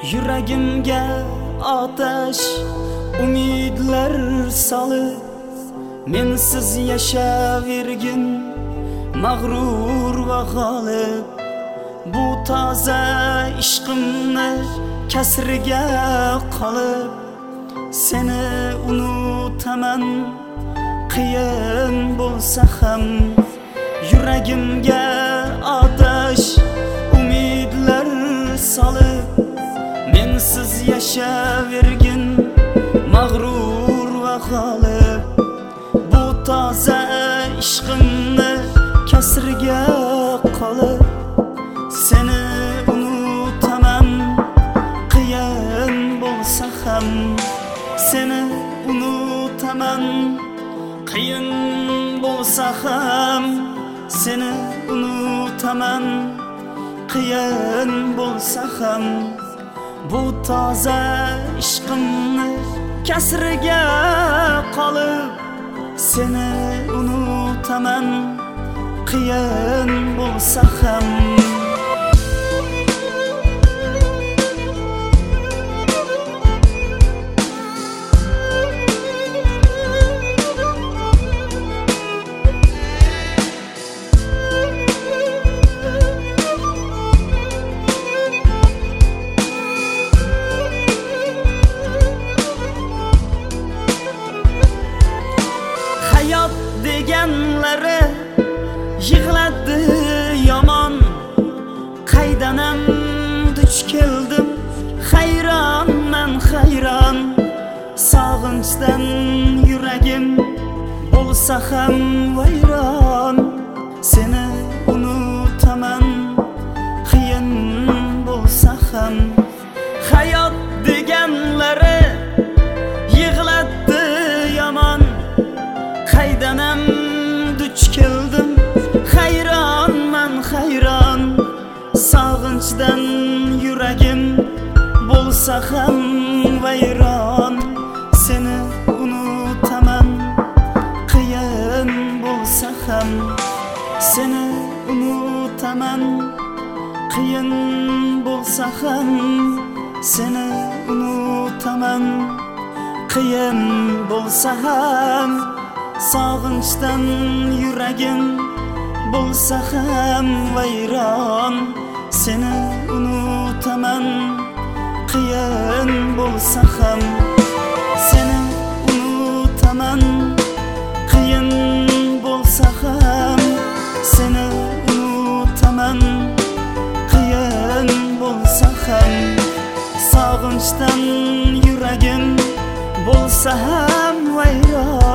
Yuragimga otash umidlar solib, mensiz yashavergin mag'rur va g'olib. Bu toza ishqimni kasriga qolib, seni unutaman qiyin bo'lsa ham. Yuragimga otash umidlar solib, mensiz yashavergin mag'rur va g'olib. Bu toza ishqimni kasriga qolib, seni unutaman qiyin bo'lsa ham. Seni unutaman qiyin bo'lsa ham. Seni unutaman qiyin bo'lsa ham. Bu toza ishqimni kasriga qolib, seni unutaman qiyin bo'lsa ham. Hayot deganlari yig'ladi yomon, qaydanam duch keldim hayronman hayron. Sog'inchdan yuragim bo'lsa ham vayron, seni unutaman qiyin bo'lsa ham. Hayot deganlari yig'ladi yomon, qaydanam duch keldim hayronman hayron. Sog'inchdan yuragim bo'lsa ham vayron, seni unutaman qiyin bo'lsa ham. Seni unutaman qiyin bo'lsa ham. Seni unutaman qiyin bo'lsa ham. Sog'inchdan yuragim bo'lsa ham vayron, seni unutaman qiyin bo'lsa ham. Seni unutaman qiyin bo'lsa ham. Seni unutaman qiyin bo'lsa ham. Sog'inchdan yuragim bo'lsa ham vayron.